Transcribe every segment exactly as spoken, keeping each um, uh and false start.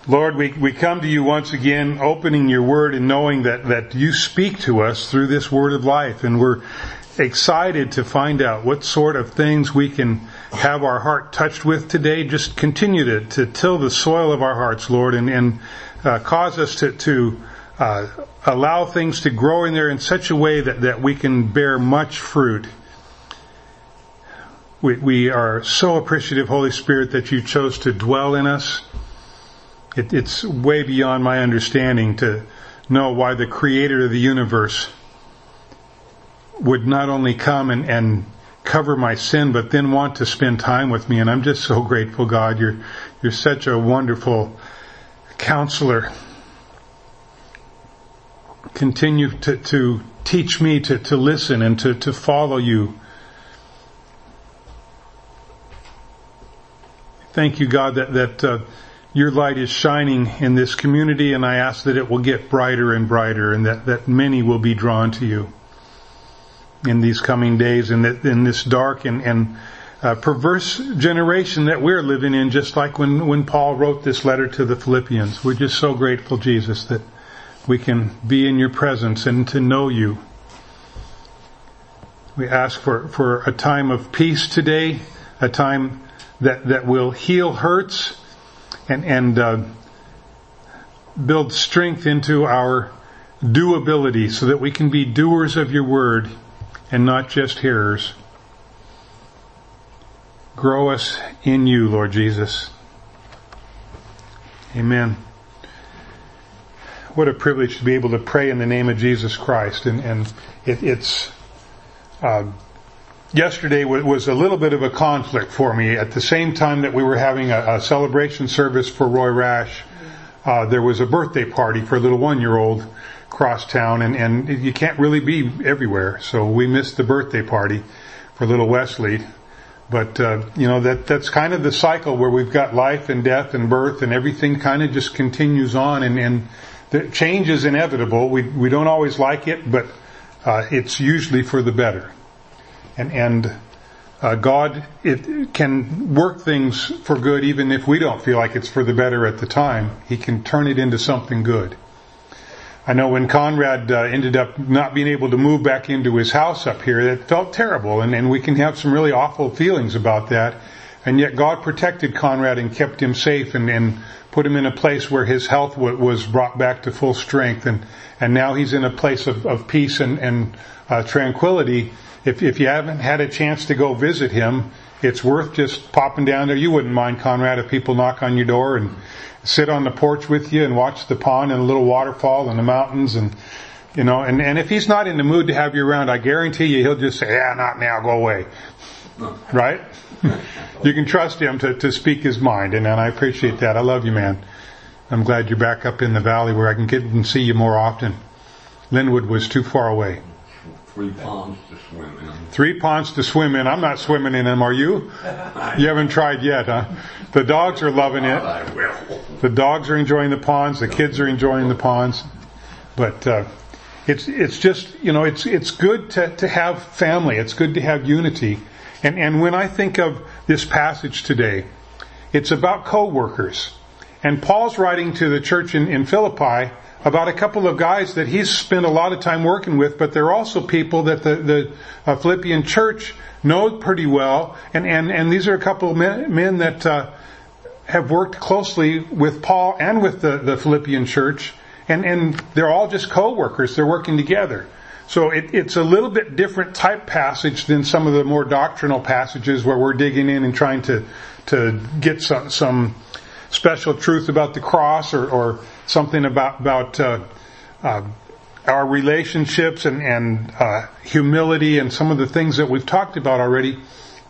Lord, we, we come to you once again, opening your word and knowing that, that you speak to us through this word of life. And we're excited to find out what sort of things we can have our heart touched with today. Just continue to, to till the soil of our hearts, Lord, and, and uh, cause us to, to uh, allow things to grow in there in such a way that, that we can bear much fruit. We, we are so appreciative, Holy Spirit, that you chose to dwell in us. It, it's way beyond my understanding to know why the Creator of the universe would not only come and, and cover my sin, but then want to spend time with me. And I'm just so grateful, God. You're you're such a wonderful counselor. Continue to, to teach me to, to listen and to, to follow you. Thank you, God, that that uh, your light is shining in this community, and I ask that it will get brighter and brighter, and that, that many will be drawn to you in these coming days, and that in this dark and, and uh, perverse generation that we're living in, just like when, when Paul wrote this letter to the Philippians. We're just so grateful, Jesus, that we can be in your presence and to know you. We ask for, for a time of peace today, a time that, that will heal hurts and, and uh, build strength into our doability so that we can be doers of your word and not just hearers. Grow us in you, Lord Jesus. Amen. What a privilege to be able to pray in the name of Jesus Christ. And, and it, it's, uh, yesterday was a little bit of a conflict for me. At the same time that we were having a, a celebration service for Roy Rash, uh, there was a birthday party for a little one-year-old across town, and, and you can't really be everywhere. So we missed the birthday party for little Wesley. But, uh, you know, that, that's kind of the cycle where we've got life and death and birth, and everything kind of just continues on, and, and the change is inevitable. We, we don't always like it, but, uh, it's usually for the better. And, and, uh, God, it can work things for good even if we don't feel like it's for the better at the time. He can turn it into something good. I know when Conrad uh, ended up not being able to move back into his house up here, that felt terrible, and, and we can have some really awful feelings about that. And yet God protected Conrad and kept him safe and, and put him in a place where his health w- was brought back to full strength, and, and now he's in a place of, of peace and, and uh, tranquility. If, if you haven't had a chance to go visit him, it's worth just popping down there. You wouldn't mind, Conrad, if people knock on your door and sit on the porch with you and watch the pond and a little waterfall and the mountains, and, you know, and, and if he's not in the mood to have you around, I guarantee you he'll just say, yeah, not now, go away. Right? You can trust him to, to speak his mind, and, and I appreciate that. I love you, man. I'm glad you're back up in the valley where I can get and see you more often. Linwood was too far away. Three ponds to swim in. Three ponds to swim in. I'm not swimming in them, are you? You haven't tried yet, huh? The dogs are loving it. I will. The dogs are enjoying the ponds. The kids are enjoying the ponds. But uh, it's it's just, you know, it's it's good to, to have family. It's good to have unity. And and when I think of this passage today, it's about co-workers. And Paul's writing to the church in, in Philippi about a couple of guys that he's spent a lot of time working with, but they're also people that the, the uh, Philippian church knows pretty well. And, and, and these are a couple of men, men that uh, have worked closely with Paul and with the, the Philippian church. And, and they're all just co-workers. They're working together. So it, it's a little bit different type passage than some of the more doctrinal passages where we're digging in and trying to, to get some, some special truth about the cross, or, or something about, about, uh, uh, our relationships and, and, uh, humility and some of the things that we've talked about already.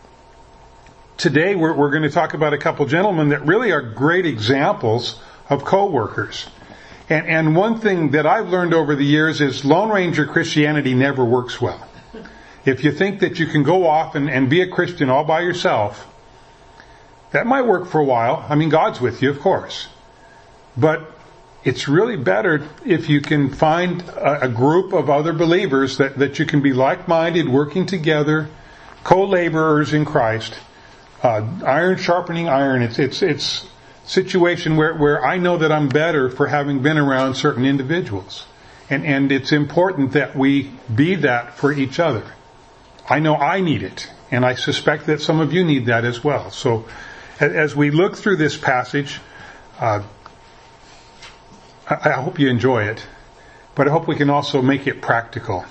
Today we're, we're going to talk about a couple gentlemen that really are great examples of co-workers. And, and one thing that I've learned over the years is Lone Ranger Christianity never works well. If you think that you can go off and, and be a Christian all by yourself, that might work for a while. I mean, God's with you, of course. But it's really better if you can find a, a group of other believers that, that you can be like-minded, working together, co-laborers in Christ. Uh, iron sharpening iron. It's, it's, it's situation where, where I know that I'm better for having been around certain individuals. And, and it's important that we be that for each other. I know I need it, and I suspect that some of you need that as well. So as we look through this passage, uh, I, I hope you enjoy it, but I hope we can also make it practical.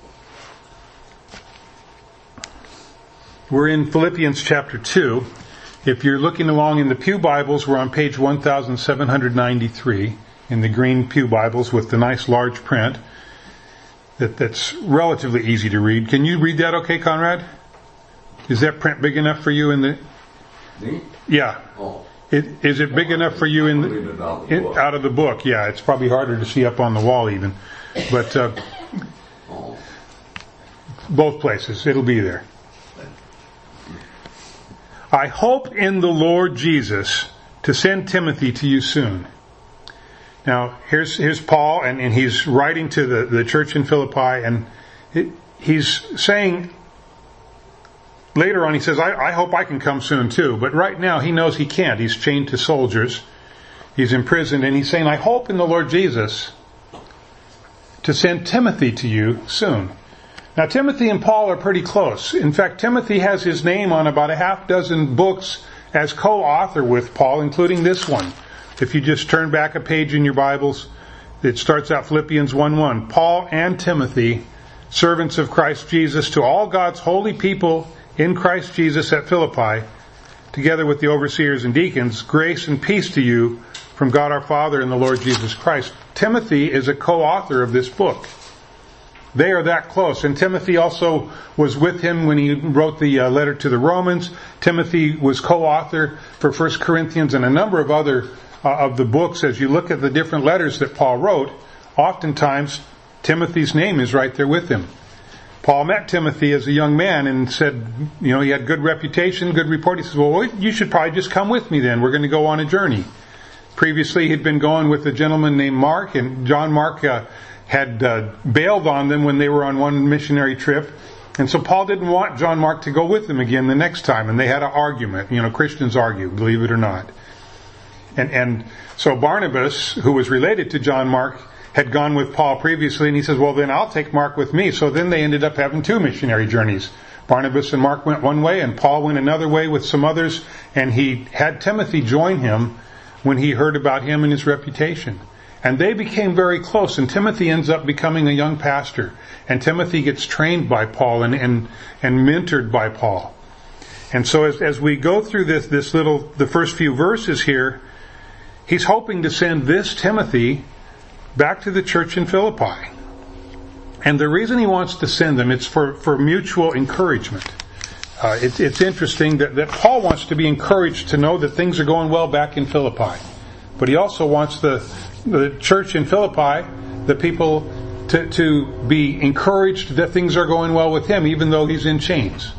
We're in Philippians chapter two. If you're looking along in the Pew Bibles, we're on page one thousand seven hundred ninety-three in the green Pew Bibles with the nice large print that, that's relatively easy to read. Can you read that okay, Conrad? Is that print big enough for you in the... Me? Yeah. Oh. It, is it big enough for you in the, It out, the in, out of the book? Yeah, it's probably harder to see up on the wall even. But uh, oh. both places, it'll be there. I hope in the Lord Jesus to send Timothy to you soon. Now, here's here's Paul, and, and he's writing to the, the church in Philippi, and it, he's saying, later on he says, I, I hope I can come soon too. But right now he knows he can't. He's chained to soldiers. He's imprisoned, and he's saying, I hope in the Lord Jesus to send Timothy to you soon. Now, Timothy and Paul are pretty close. In fact, Timothy has his name on about a half dozen books as co-author with Paul, including this one. If you just turn back a page in your Bibles, it starts out Philippians one one. Paul and Timothy, servants of Christ Jesus, to all God's holy people in Christ Jesus at Philippi, together with the overseers and deacons, grace and peace to you from God our Father and the Lord Jesus Christ. Timothy is a co-author of this book. They are that close. And Timothy also was with him when he wrote the uh, letter to the Romans. Timothy was co-author for First Corinthians and a number of other uh, of the books. As you look at the different letters that Paul wrote, oftentimes Timothy's name is right there with him. Paul met Timothy as a young man and said, you know, he had good reputation, good report. He says, well, you should probably just come with me then. We're going to go on a journey. Previously, he'd been going with a gentleman named Mark, and John Mark uh, had uh, bailed on them when they were on one missionary trip. And so Paul didn't want John Mark to go with them again the next time. And they had an argument. You know, Christians argue, believe it or not. And, and so Barnabas, who was related to John Mark, had gone with Paul previously. And he says, well, then I'll take Mark with me. So then they ended up having two missionary journeys. Barnabas and Mark went one way, and Paul went another way with some others. And he had Timothy join him when he heard about him and his reputation. And they became very close, and Timothy ends up becoming a young pastor. And Timothy gets trained by Paul and, and, and mentored by Paul. And so as, as we go through this, this little, the first few verses here, he's hoping to send this Timothy back to the church in Philippi. And the reason he wants to send them, it's for, for mutual encouragement. Uh, it, it's interesting that, that Paul wants to be encouraged to know that things are going well back in Philippi. But he also wants the, the church in Philippi, the people, to, to be encouraged that things are going well with him, even though he's in chains.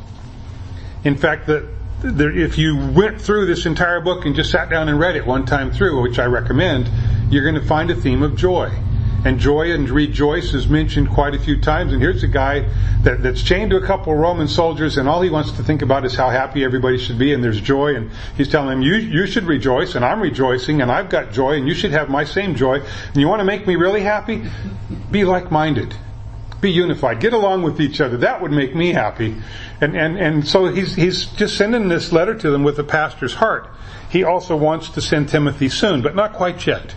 In fact, the, the, if you went through this entire book and just sat down and read it one time through, which I recommend, you're going to find a theme of joy. And joy and rejoice is mentioned quite a few times. And here's a guy that, that's chained to a couple of Roman soldiers, and all he wants to think about is how happy everybody should be, and there's joy. And he's telling them, you, you should rejoice, and I'm rejoicing, and I've got joy, and you should have my same joy. And you want to make me really happy? Be like-minded. Be unified. Get along with each other. That would make me happy. And, and, and so he's, he's just sending this letter to them with a pastor's heart. He also wants to send Timothy soon, but not quite yet.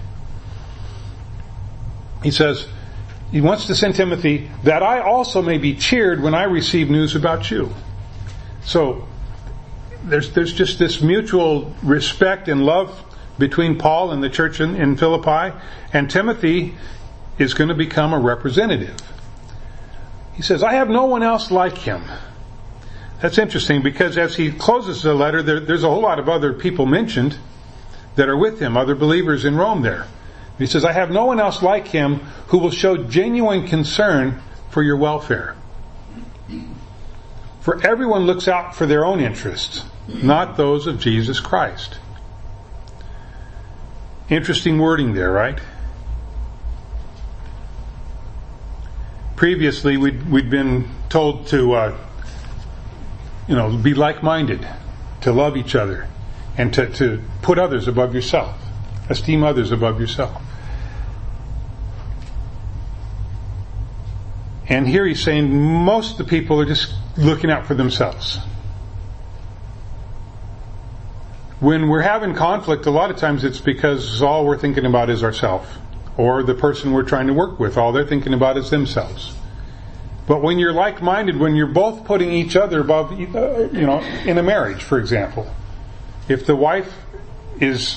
He says, he wants to send Timothy that I also may be cheered when I receive news about you. So, there's, there's just this mutual respect and love between Paul and the church in, in Philippi, and Timothy is going to become a representative. He says, I have no one else like him. That's interesting, because as he closes the letter, there, there's a whole lot of other people mentioned that are with him, other believers in Rome there. He says, I have no one else like him who will show genuine concern for your welfare. For everyone looks out for their own interests, not those of Jesus Christ. Interesting wording there, right? Previously, we'd, we'd been told to, uh, you know, be like-minded, to love each other. and to, to put others above yourself. Esteem others above yourself. And here he's saying most of the people are just looking out for themselves. When we're having conflict, a lot of times it's because all we're thinking about is ourselves. Or the person we're trying to work with, all they're thinking about is themselves. But when you're like-minded, when you're both putting each other above, uh, you know, in a marriage, for example, if the wife is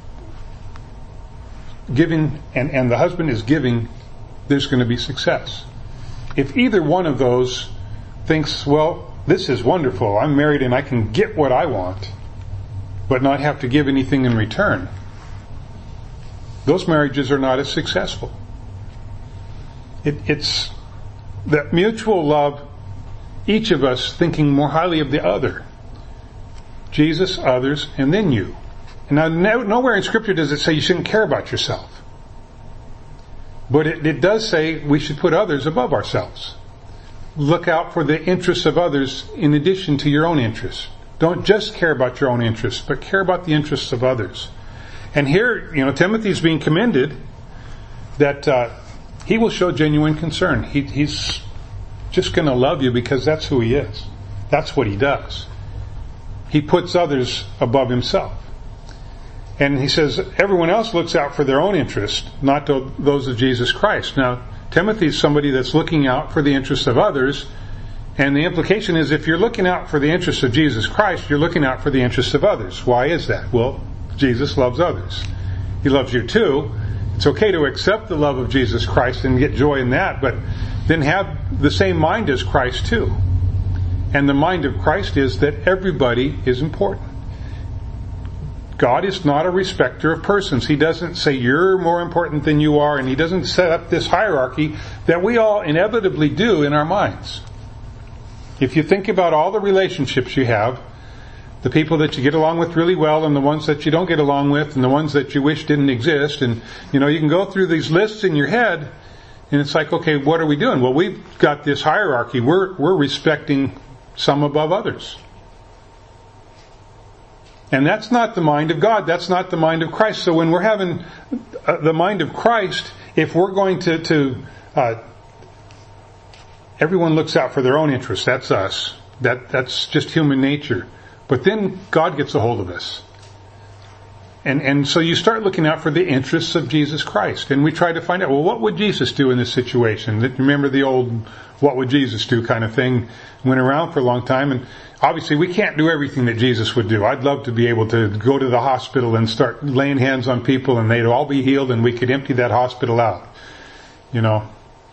giving and, and the husband is giving, there's going to be success. If either one of those thinks, well, this is wonderful, I'm married and I can get what I want, but not have to give anything in return, those marriages are not as successful. It, it's that mutual love, each of us thinking more highly of the other. Jesus, others, and then you. And now, nowhere in Scripture does it say you shouldn't care about yourself. But it, it does say we should put others above ourselves. Look out for the interests of others in addition to your own interests. Don't just care about your own interests, but care about the interests of others. And here, you know, Timothy's being commended that uh, he will show genuine concern. He, he's just going to love you because that's who he is. That's what he does. He puts others above himself. And he says everyone else looks out for their own interest, not to those of Jesus Christ. Now, Timothy's somebody that's looking out for the interests of others. And the implication is if you're looking out for the interests of Jesus Christ, you're looking out for the interests of others. Why is that? Well, Jesus loves others. He loves you too. It's okay to accept the love of Jesus Christ and get joy in that, but then have the same mind as Christ too. And the mind of Christ is that everybody is important. God is not a respecter of persons. He doesn't say you're more important than you are, and He doesn't set up this hierarchy that we all inevitably do in our minds. If you think about all the relationships you have, the people that you get along with really well and the ones that you don't get along with and the ones that you wish didn't exist, and you know, you can go through these lists in your head and it's like, okay, what are we doing? Well, we've got this hierarchy. We're, we're respecting some above others. And that's not the mind of God. That's not the mind of Christ. So when we're having uh, the mind of Christ, if we're going to, to uh, everyone looks out for their own interests. That's us. That, that's just human nature. But then God gets a hold of us. And, and so you start looking out for the interests of Jesus Christ. And we try to find out, well, what would Jesus do in this situation? Remember the old, what would Jesus do kind of thing went around for a long time. And obviously we can't do everything that Jesus would do. I'd love to be able to go to the hospital and start laying hands on people and they'd all be healed and we could empty that hospital out. You know.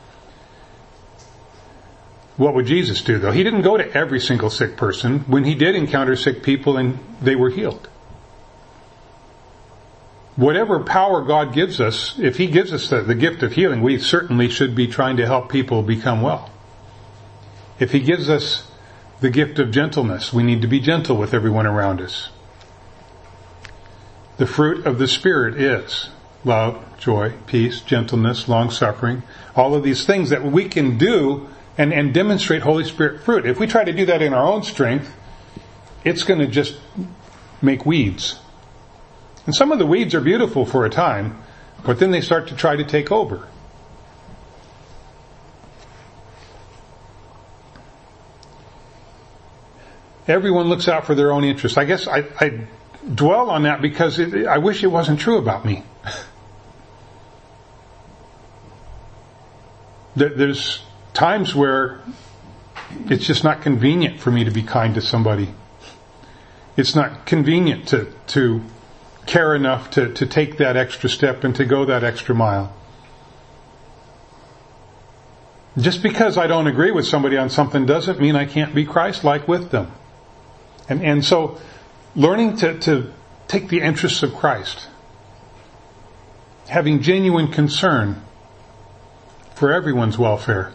What would Jesus do though? He didn't go to every single sick person. When He did encounter sick people and they were healed. Whatever power God gives us, if He gives us the, the gift of healing, we certainly should be trying to help people become well. If He gives us the gift of gentleness, we need to be gentle with everyone around us. The fruit of the Spirit is love, joy, peace, gentleness, long-suffering. All of these things that we can do and, and demonstrate Holy Spirit fruit. If we try to do that in our own strength, it's going to just make weeds. And some of the weeds are beautiful for a time, but then they start to try to take over. Everyone looks out for their own interests. I guess I, I dwell on that because it, I wish it wasn't true about me. there, there's times where it's just not convenient for me to be kind to somebody. It's not convenient to, to care enough to, to take that extra step and to go that extra mile. Just because I don't agree with somebody on something doesn't mean I can't be Christ-like with them. And, and so learning to, to take the interests of Christ, having genuine concern for everyone's welfare.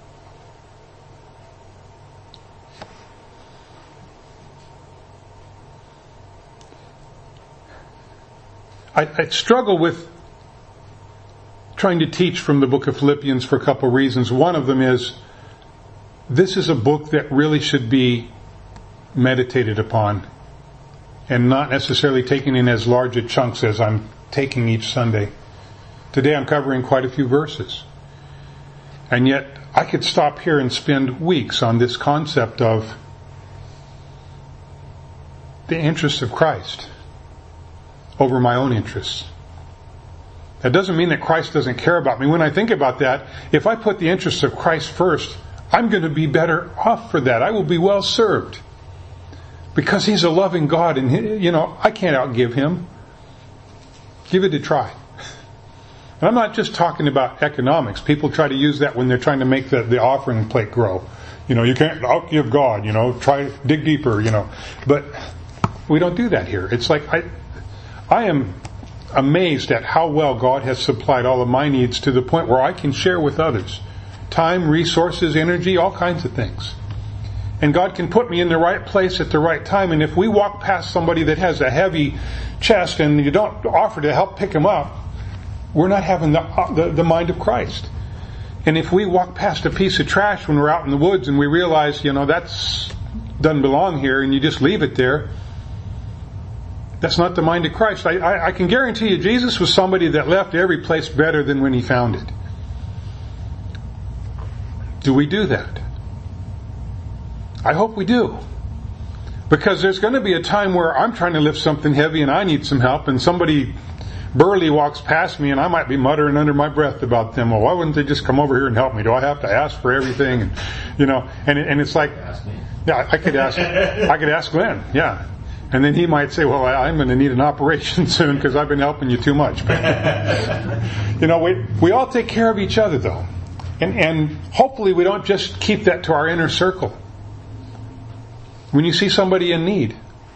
I, I struggle with trying to teach from the book of Philippians for a couple of reasons. One of them is this is a book that really should be meditated upon and not necessarily taking in as large a chunks as I'm taking each Sunday. Today I'm covering quite a few verses. And yet I could stop here and spend weeks on this concept of the interests of Christ over my own interests. That doesn't mean that Christ doesn't care about me. When I think about that, if I put the interests of Christ first, I'm going to be better off for that. I will be well served. Because He's a loving God, and, you know, I can't outgive Him. Give it a try. And I'm not just talking about economics. People try to use that when they're trying to make the, the offering plate grow. You know, you can't outgive God, you know, try, dig deeper, you know. But we don't do that here. It's like, I, I am amazed at how well God has supplied all of my needs to the point where I can share with others. Time, resources, energy, all kinds of things. And God can put me in the right place at the right time. And if we walk past somebody that has a heavy chest and you don't offer to help pick him up, we're not having the, the, the mind of Christ. And if we walk past a piece of trash when we're out in the woods and we realize, you know, that's doesn't belong here, and you just leave it there, that's not the mind of Christ. I, I, I can guarantee you Jesus was somebody that left every place better than when He found it. Do we do that? I hope we do. Because there's going to be a time where I'm trying to lift something heavy and I need some help, and somebody burly walks past me and I might be muttering under my breath about them. Well, why wouldn't they just come over here and help me? Do I have to ask for everything? And, you know, and, and it's like, yeah, I could ask, I could ask Glenn, yeah. And then he might say, well, I'm going to need an operation soon because I've been helping you too much. But, you know, we, we all take care of each other though. And, and hopefully we don't just keep that to our inner circle. When you see somebody in need,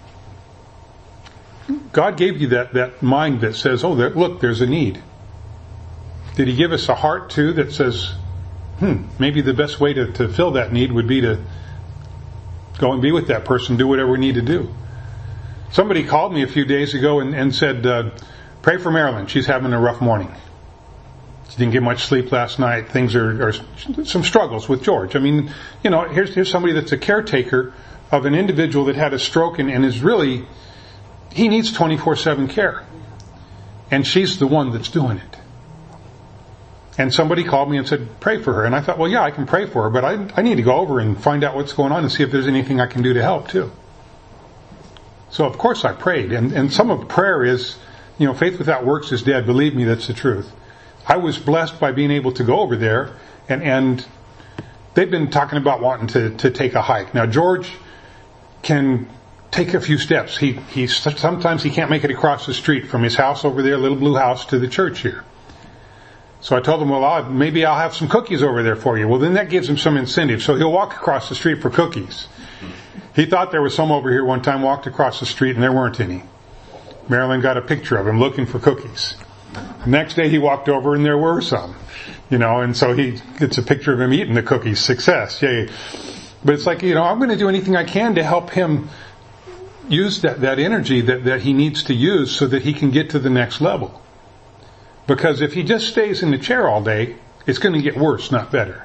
God gave you that, that mind that says, oh, there, look, there's a need. Did He give us a heart too that says, hmm, maybe the best way to, to fill that need would be to go and be with that person, do whatever we need to do. Somebody called me a few days ago and, and said, uh, pray for Marilyn. She's having a rough morning. She didn't get much sleep last night. Things are, are some struggles with George. I mean, you know, here's, here's somebody that's a caretaker of an individual that had a stroke and, and is really, he needs twenty-four seven care. And she's the one that's doing it. And somebody called me and said, pray for her. And I thought, well, yeah, I can pray for her, but I, I need to go over and find out what's going on and see if there's anything I can do to help too. So of course I prayed. And, and some of prayer is, you know, faith without works is dead. Believe me, that's the truth. I was blessed by being able to go over there, and, and they've been talking about wanting to, to take a hike. Now George can take a few steps. He, he, sometimes he can't make it across the street from his house over there, little blue house, to the church here. So I told him, well, I'll, maybe I'll have some cookies over there for you. Well, then that gives him some incentive. So he'll walk across the street for cookies. He thought there was some over here one time, walked across the street and there weren't any. Marilyn got a picture of him looking for cookies. The next day he walked over and there were some. You know, and so he gets a picture of him eating the cookies. Success. Yay. But it's like, you know, I'm going to do anything I can to help him use that, that energy that, that he needs to use so that he can get to the next level. Because if he just stays in the chair all day, it's going to get worse, not better.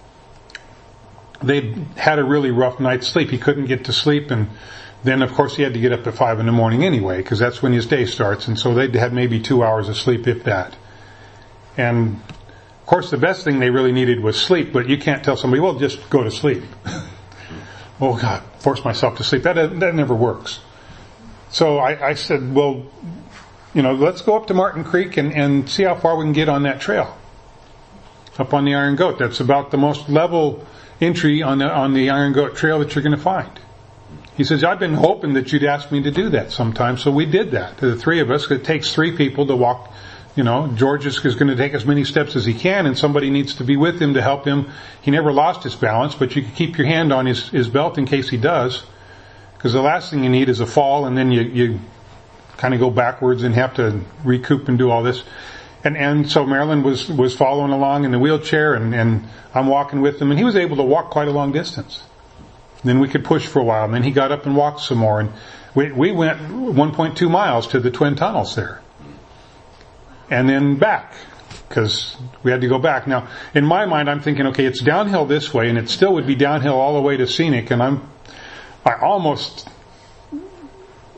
They had a really rough night's sleep. He couldn't get to sleep, and then of course he had to get up at five in the morning anyway, because that's when his day starts, and so they had maybe two hours of sleep, if that. And of course the best thing they really needed was sleep, but you can't tell somebody, well, just go to sleep. Oh God, force myself to sleep. That, that never works. So I, I said, well, you know, let's go up to Martin Creek and, and see how far we can get on that trail. Up on the Iron Goat. That's about the most level entry on the, on the Iron Goat Trail that you're going to find. He says, I've been hoping that you'd ask me to do that sometime, so we did that. The three of us, it takes three people to walk. You know, George is going to take as many steps as he can, and somebody needs to be with him to help him. He never lost his balance, but you can keep your hand on his, his belt in case he does. Because the last thing you need is a fall, and then you, you kind of go backwards and have to recoup and do all this. And, and so Marilyn was, was following along in the wheelchair, and, and I'm walking with him, and he was able to walk quite a long distance. And then we could push for a while, and then he got up and walked some more, and we, we went one point two miles to the Twin Tunnels there. And then back, because we had to go back. Now, in my mind, I'm thinking, okay, it's downhill this way, and it still would be downhill all the way to Scenic, and I'm, I almost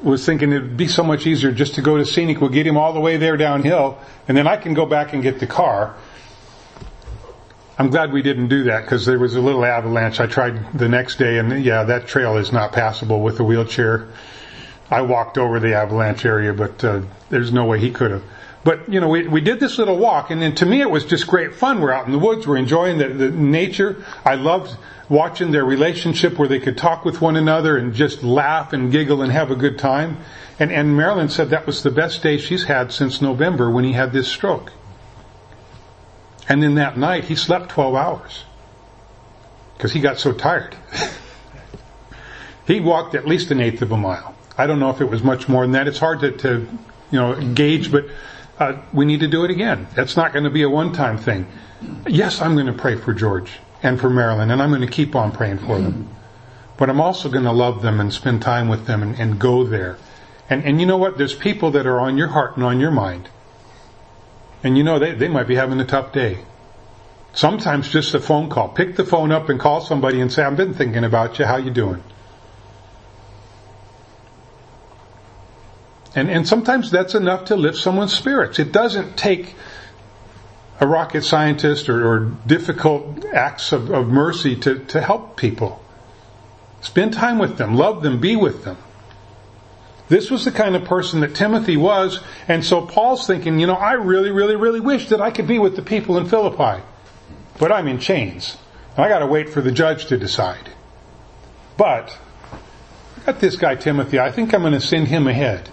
was thinking it'd be so much easier just to go to Scenic. We'll get him all the way there downhill, and then I can go back and get the car. I'm glad we didn't do that because there was a little avalanche. I tried the next day, and yeah, that trail is not passable with a wheelchair. I walked over the avalanche area, but uh, there's no way he could have. But, you know, we, we did this little walk, and then to me it was just great fun. We're out in the woods, we're enjoying the, the nature. I loved watching their relationship where they could talk with one another and just laugh and giggle and have a good time. And, and Marilyn said that was the best day she's had since November when he had this stroke. And then that night he slept twelve hours because he got so tired. He walked at least an eighth of a mile. I don't know if it was much more than that. It's hard to, to you know, gauge, but uh, we need to do it again. That's not going to be a one-time thing. Yes, I'm going to pray for George and for Marilyn, and I'm going to keep on praying for them. But I'm also going to love them and spend time with them and, and go there. And, and you know what? There's people that are on your heart and on your mind. And you know, they, they might be having a tough day. Sometimes just a phone call. Pick the phone up and call somebody and say, I've been thinking about you. How you doing? And, and sometimes that's enough to lift someone's spirits. It doesn't take a rocket scientist or, or difficult acts of, of mercy to, to help people. Spend time with them. Love them. Be with them. This was the kind of person that Timothy was, and so Paul's thinking, you know, I really, really, really wish that I could be with the people in Philippi. But I'm in chains. I gotta wait for the judge to decide. But, I got this guy Timothy, I think I'm gonna send him ahead.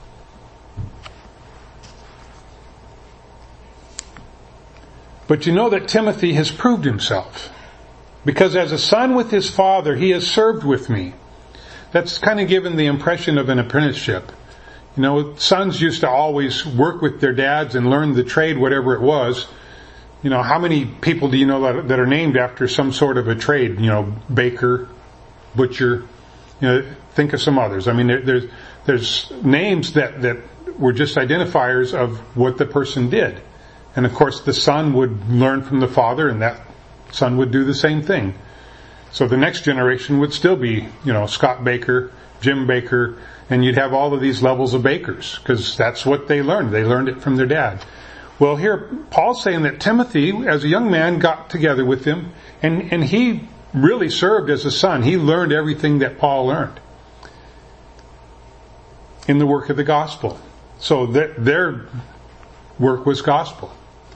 But you know that Timothy has proved himself. Because as a son with his father, he has served with me. That's kind of given the impression of an apprenticeship. You know, sons used to always work with their dads and learn the trade, whatever it was. You know, how many people do you know that, that are named after some sort of a trade? You know, baker, butcher. You know, think of some others. I mean, there, there's there's names that, that were just identifiers of what the person did. And of course, the son would learn from the father, and that son would do the same thing. So the next generation would still be, you know, Scott Baker, Jim Baker, and you'd have all of these levels of bakers, because that's what they learned. They learned it from their dad. Well, here, Paul's saying that Timothy, as a young man, got together with him, and, and he really served as a son. He learned everything that Paul learned in the work of the gospel. So their, their work was gospel.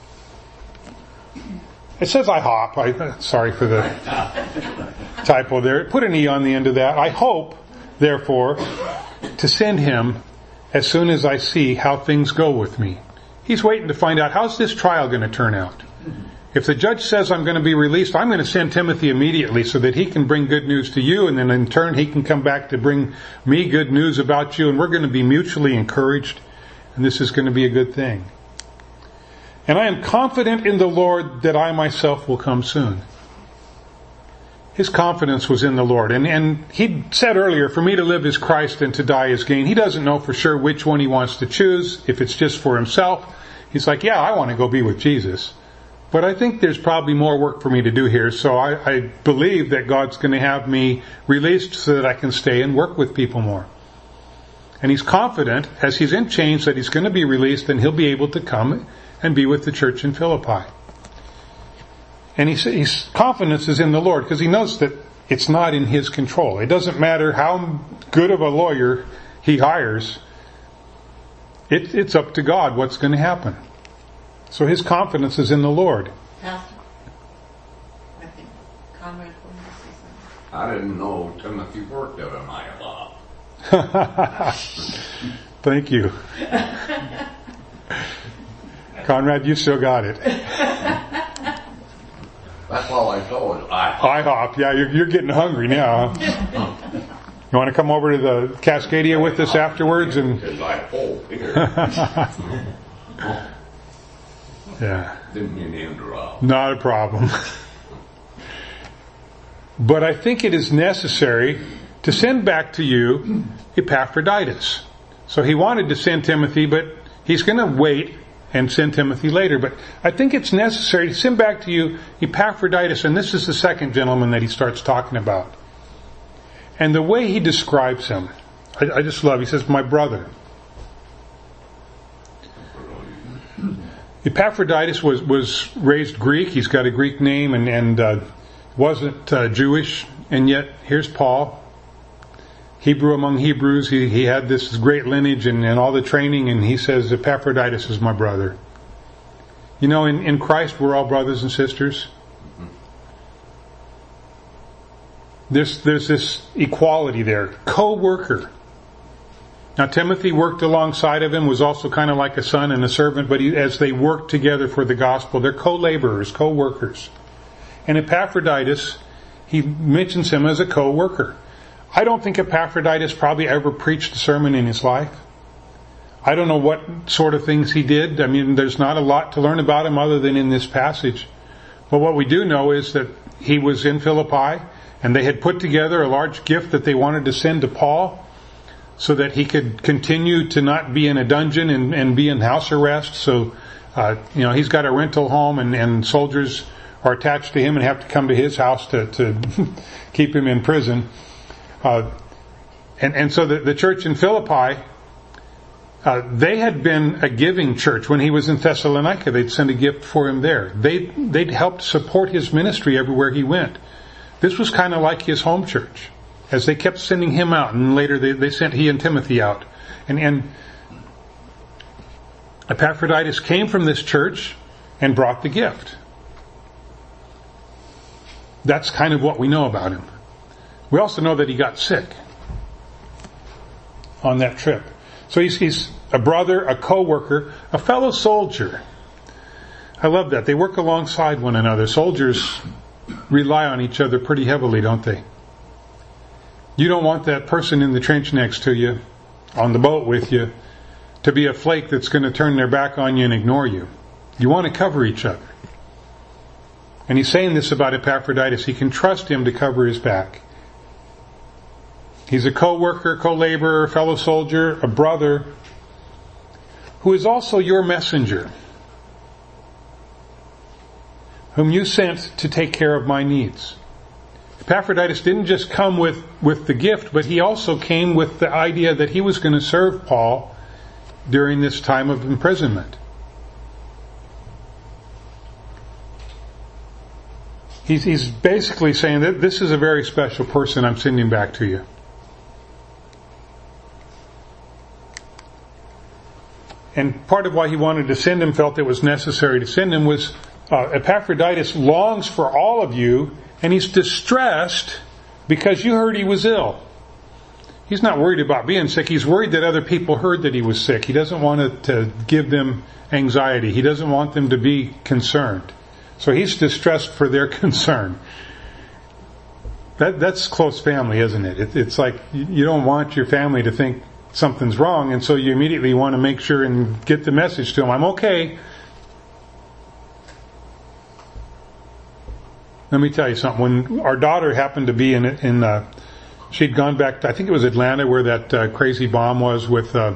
It says I hop. I, sorry for the typo there. Put an E on the end of that. I hope, therefore, to send him as soon as I see how things go with me. He's waiting to find out, how's this trial going to turn out? If the judge says I'm going to be released, I'm going to send Timothy immediately so that he can bring good news to you, and then in turn he can come back to bring me good news about you, and we're going to be mutually encouraged, and this is going to be a good thing. And I am confident in the Lord that I myself will come soon. His confidence was in the Lord. And, and he said earlier, for me to live is Christ and to die is gain. He doesn't know for sure which one he wants to choose. If it's just for himself, he's like, yeah, I want to go be with Jesus. But I think there's probably more work for me to do here. So I, I believe that God's going to have me released so that I can stay and work with people more. And he's confident, as he's in chains, that he's going to be released and he'll be able to come and be with the church in Philippi. And he's, his confidence is in the Lord because he knows that it's not in his control. It doesn't matter how good of a lawyer he hires. It, it's up to God what's going to happen. So his confidence is in the Lord. Pastor, I think Conrad wanted to say something. I didn't know Timothy worked at an I L O. Thank you. Conrad, you still got it. That's all I told. I IHOP. Yeah, you're, you're getting hungry now. Huh? You want to come over to the Cascadia with us afterwards? And because I pulled here. Yeah. Didn't mean to interrupt. Not a problem. But I think it is necessary to send back to you Epaphroditus. So he wanted to send Timothy, but he's going to wait and send Timothy later. But I think it's necessary to send back to you Epaphroditus, and this is the second gentleman that he starts talking about. And the way he describes him, I, I just love, he says, my brother. Epaphroditus was, was raised Greek. He's got a Greek name and, and uh, wasn't uh, Jewish. And yet, here's Paul, Hebrew among Hebrews. He, he had this great lineage and, and all the training, and he says, Epaphroditus is my brother. You know, in, in Christ, we're all brothers and sisters. There's, there's this equality there. Co-worker. Now, Timothy worked alongside of him, was also kind of like a son and a servant, but he, as they worked together for the gospel, they're co-laborers, co-workers. And Epaphroditus, he mentions him as a co-worker. I don't think Epaphroditus probably ever preached a sermon in his life. I don't know what sort of things he did. I mean, there's not a lot to learn about him other than in this passage. But what we do know is that he was in Philippi, and they had put together a large gift that they wanted to send to Paul, so that he could continue to not be in a dungeon and, and be in house arrest. So, uh, you know, he's got a rental home, and, and soldiers are attached to him and have to come to his house to, to keep him in prison. Uh, and, and so the, the church in Philippi, uh, they had been a giving church. When he was in Thessalonica, they'd send a gift for him there. They, they'd helped support his ministry everywhere he went. This was kind of like his home church, as they kept sending him out, and later they, they sent he and Timothy out. And, and Epaphroditus came from this church and brought the gift. That's kind of what we know about him. We also know that he got sick on that trip. So he's, he's a brother, a co-worker, a fellow soldier. I love that. They work alongside one another. Soldiers rely on each other pretty heavily, don't they? You don't want that person in the trench next to you, on the boat with you, to be a flake that's going to turn their back on you and ignore you. You want to cover each other. And he's saying this about Epaphroditus. He can trust him to cover his back. He's a co-worker, co-laborer, fellow soldier, a brother, who is also your messenger, whom you sent to take care of my needs. Epaphroditus didn't just come with, with the gift, but he also came with the idea that he was going to serve Paul during this time of imprisonment. He's, he's basically saying that this is a very special person I'm sending back to you. And part of why he wanted to send him, felt it was necessary to send him, was uh, Epaphroditus longs for all of you, and he's distressed because you heard he was ill. He's not worried about being sick. He's worried that other people heard that he was sick. He doesn't want to, to give them anxiety. He doesn't want them to be concerned. So he's distressed for their concern. That, that's close family, isn't it? it? It's like you don't want your family to think something's wrong, and so you immediately want to make sure and get the message to them. I'm okay. Let me tell you something. When our daughter happened to be in, in uh, she'd gone back to, I think it was Atlanta, where that uh, crazy bomb was with, uh,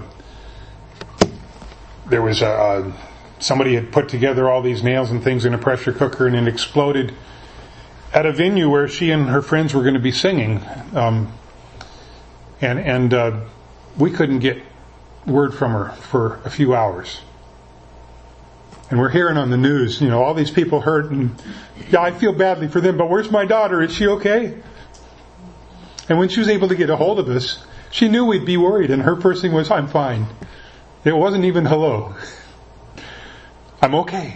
there was a, uh, somebody had put together all these nails and things in a pressure cooker, and it exploded at a venue where she and her friends were going to be singing. Um, and, and, uh, we couldn't get word from her for a few hours. And we're hearing on the news, you know, all these people hurt, and yeah, I feel badly for them, but where's my daughter? Is she okay? And when she was able to get a hold of us, she knew we'd be worried, and her first thing was, I'm fine. It wasn't even hello. I'm okay.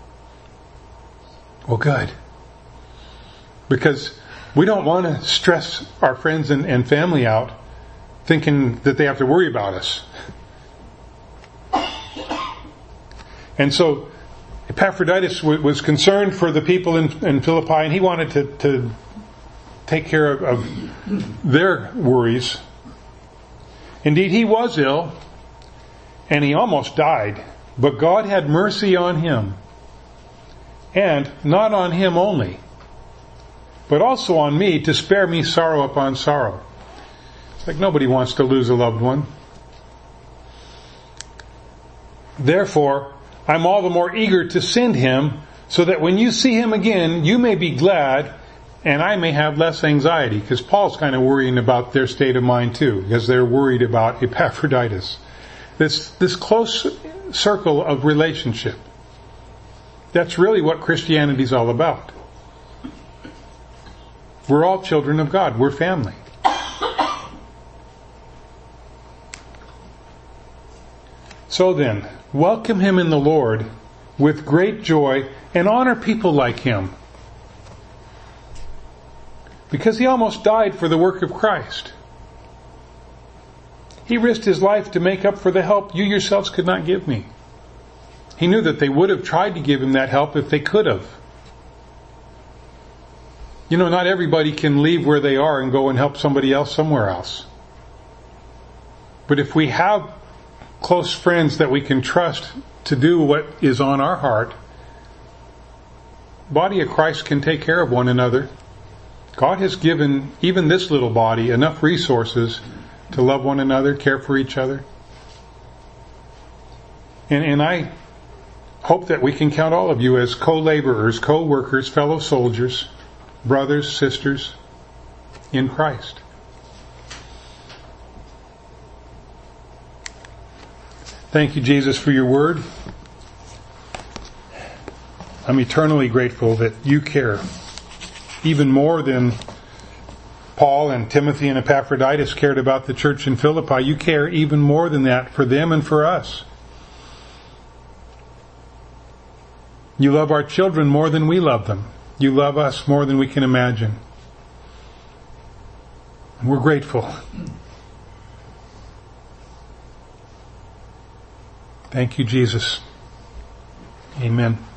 Well, good. Because we don't want to stress our friends and, and family out thinking that they have to worry about us. And so Epaphroditus w- was concerned for the people in, in Philippi, and he wanted to, to take care of, of their worries. Indeed, he was ill, and he almost died, but God had mercy on him. And not on him only, but also on me, to spare me sorrow upon sorrow. Like nobody wants to lose a loved one. Therefore, I'm all the more eager to send him, so that when you see him again, you may be glad, And I may have less anxiety, because Paul's kind of worrying about their state of mind too, because they're worried about Epaphroditus. This, this close circle of relationship. That's really what Christianity's all about. We're all children of God. We're family. So then, welcome him in the Lord with great joy and honor people like him. Because he almost died for the work of Christ. He risked his life to make up for the help you yourselves could not give me. He knew that they would have tried to give him that help if they could have. You know, not everybody can leave where they are and go and help somebody else somewhere else. But if we have close friends that we can trust to do what is on our heart, the body of Christ can take care of one another. God has given even this little body enough resources to love one another, care for each other. And, and I hope that we can count all of you as co-laborers, co-workers, fellow soldiers, brothers, sisters in Christ. Thank you, Jesus, for your word. I'm eternally grateful that you care even more than Paul and Timothy and Epaphroditus cared about the church in Philippi. You care even more than that for them and for us. You love our children more than we love them. You love us more than we can imagine. And we're grateful. Thank you, Jesus. Amen.